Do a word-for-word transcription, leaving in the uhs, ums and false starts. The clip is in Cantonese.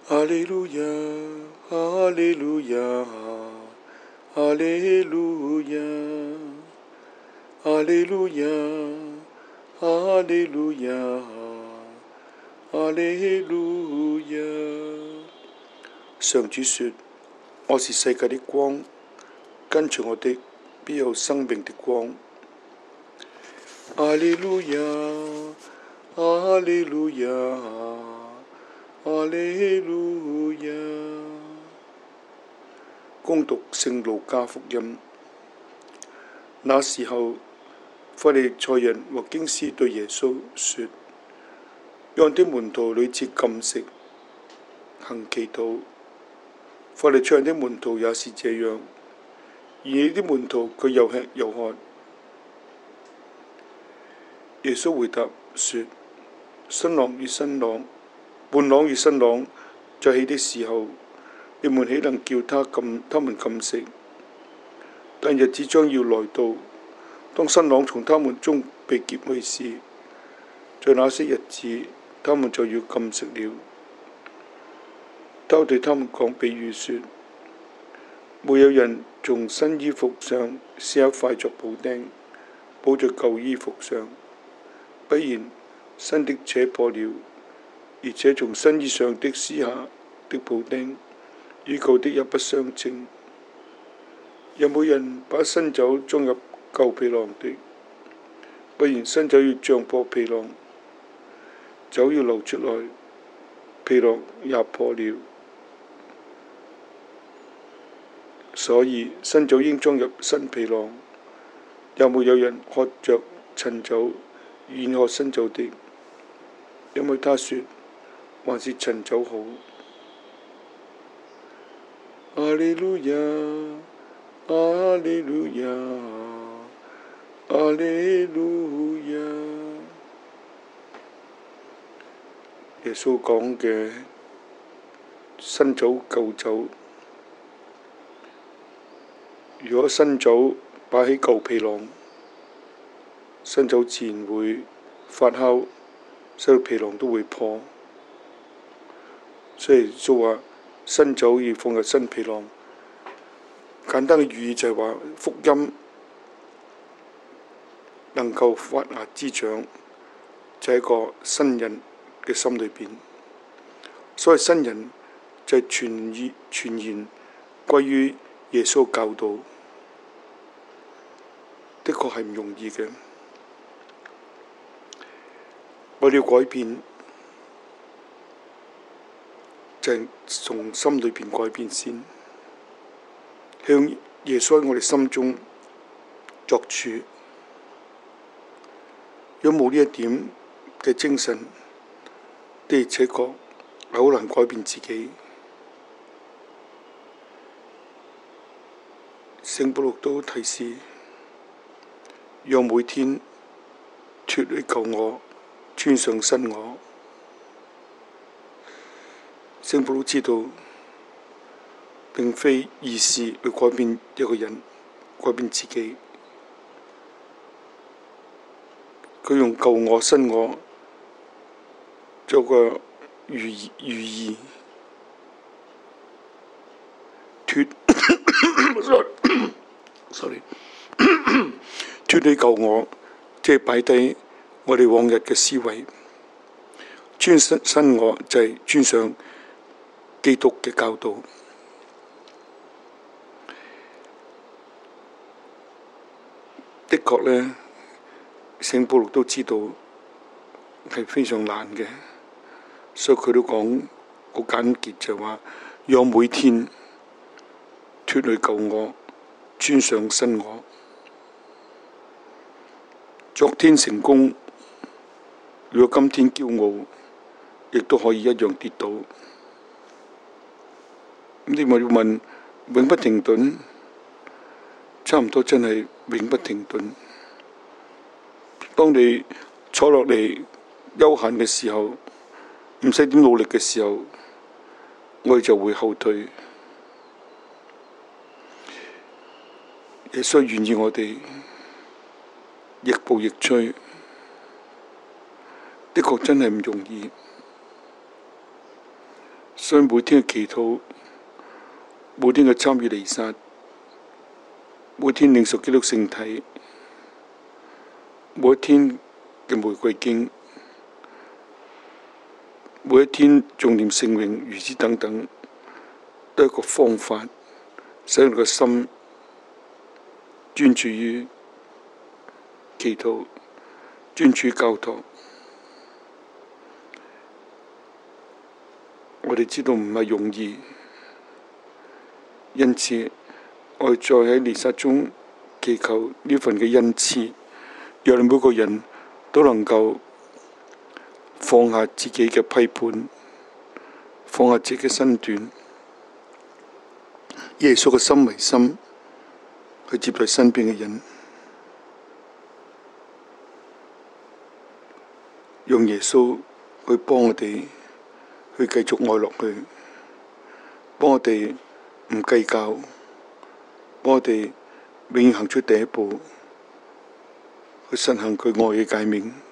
哈利路亞，哈利路亞，哈利路亞，哈利路亞，哈利路亞，哈利路亞。上主說：我是世界的光，跟隨我的必有生命的光。哈利路亞，哈利路亞，哈利路亞。恭讀聖路加福音。那時候，法利賽人和經師對耶穌說：讓的門徒屢次禁食，行祈禱。法利賽人的門徒也是這樣，而你的門徒卻又吃又喝。耶穌回答說：新郎與新郎，伴郎與新郎在一起的時候，你們豈能叫他禁他們禁食？但日子將要來到，當新郎從他們中被劫去時，在那些日子，他們就要禁食了。他對他們講比喻說：沒有人從新衣服上撕一塊作補釘，補在舊衣服上，不然新的扯破了，而且從新衣上的撕下的補釘與舊的也不相稱。有冇人把新酒裝入舊皮囊的？不然新酒要脹破皮囊，酒要流出來，皮囊也破了。所以新酒應裝入新皮囊。有沒有人喝着陳酒願喝新酒的？因為他說還是陳酒好。哈利路亞，哈利路亞，哈利路亞。耶穌講嘅新酒舊酒，如果新酒擺喺舊皮囊，新酒自然會發酵，使到皮囊都會破。所以就話新酒要放入新皮囊。簡單嘅寓意就係話福音能夠發芽滋長，就係一個新人嘅心裏邊。所謂新人就係全意全然歸於耶穌教導，的確係唔容易嘅。我哋要改變，就係從心裏邊改變先，向耶穌喺我哋心中作主。如果冇呢一點嘅精神，的而且確係好難改變自己。聖保祿都提示，讓每天脫去舊我，穿上新我。聖保祿知道，並非易事去改變一個人，改變自己。佢用舊我、新我做個寓意，寓意脫，sorry， 脫去舊我，即係擺低我哋往日嘅思維，穿新新我就係穿上基督嘅教導。的確呢，聖保祿都知道係非常難嘅，所以佢都講好簡潔，就話讓每天脫去舊我，穿上新我。昨天成功，如果今天驕傲，亦都可以一樣跌倒。咁你咪要問永不停頓？差唔多真係永不停頓。當你坐落嚟休閒嘅時候，唔使點努力嘅時候，我哋就會後退。耶穌願意我哋亦步亦趨，的確真係唔容易。 所以每天嘅祈禱，每天嘅參與彌撒，每天領受基督聖體，每一天嘅玫瑰經，每一天誦念聖詠，如此等等，都係一個方法，使我哋個心專注於祈禱，專注於交託。我哋知道唔係容易，因此我哋再喺彌撒中祈求呢份嘅恩賜，讓你每個人都能夠放下自己嘅批判，放下自己嘅身段，耶穌嘅心為心，去接待身邊嘅人，用耶穌去幫我哋。去繼續愛落去，幫我哋唔計較，幫我哋永遠行出第一步，去實行佢愛嘅誡命。